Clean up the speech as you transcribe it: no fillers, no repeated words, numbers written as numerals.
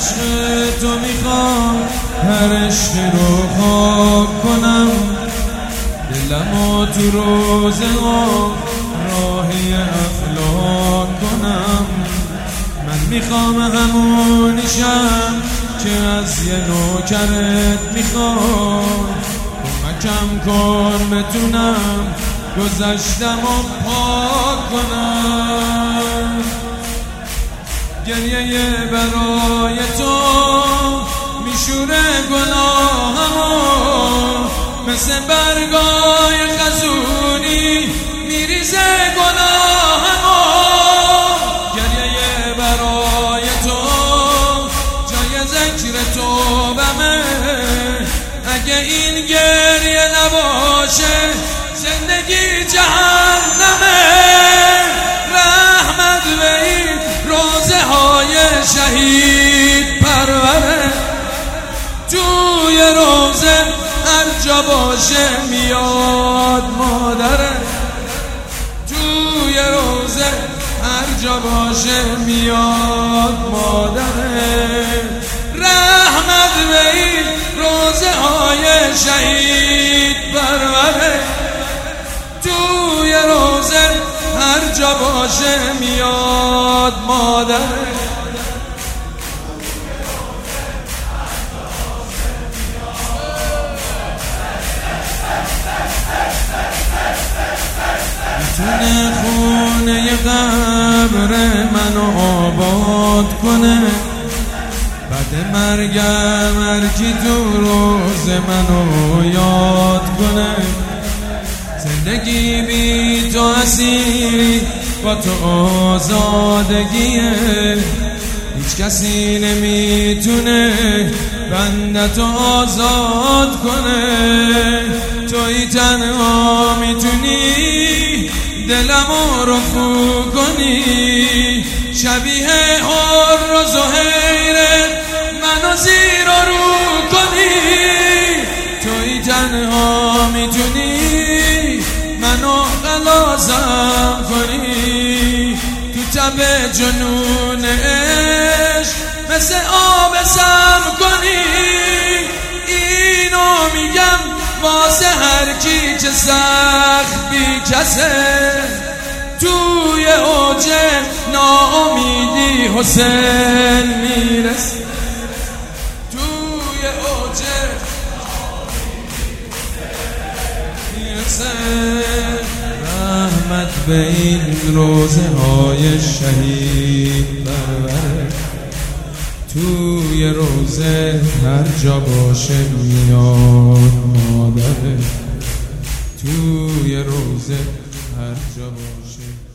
عشق تو میخوام هر عشقی رو خواب کنم، دلمو تو روزه ها راهی افلاک کنم. من میخوام همونیشم که از یه نوکرت میخوام، کمکم کن بتونم گذشتم و پاک کنم. گریه برای تو میشوره گناهمو، مثل برگای خزونی میریزه گناهمو. گریه برای تو جای ذکر توبمه، اگه این گریه نباشه زندگی جهنمه. رحمت به این روزه های شهید پروره، توی روزه هر جا باشه میاد مادره، توی روزه هر جا باشه میاد مادره. رحمت به این روزه های شهید پروره، توی روزه هر جا باشه میاد مادره. میتونه خونه قبر منو آباد کنه، بعد مرگم هرکی تو روز منو یاد کنه. زندگی بی تو اسیری، با تو آزادگیه، هیچ کسی نمیتونه بندتو آزاد کنه. توی تنها میتونی دلمو رفو کنی، شبیه حر و زهیرت منو زیر و رو کنی. توی تنها میتونی منو خلاصم کنی، تو تب جنون عشق مثل آب سم کنی. اینو میگم واسه هر کی که سخت بی کسه، توی اوج ناامیدی حسین میرسه، توی اوج میرسه. رحمت به این روزه های شهید پروره، توی روزه هر جا باشه میاد مادره، توی روزه هر جا باشه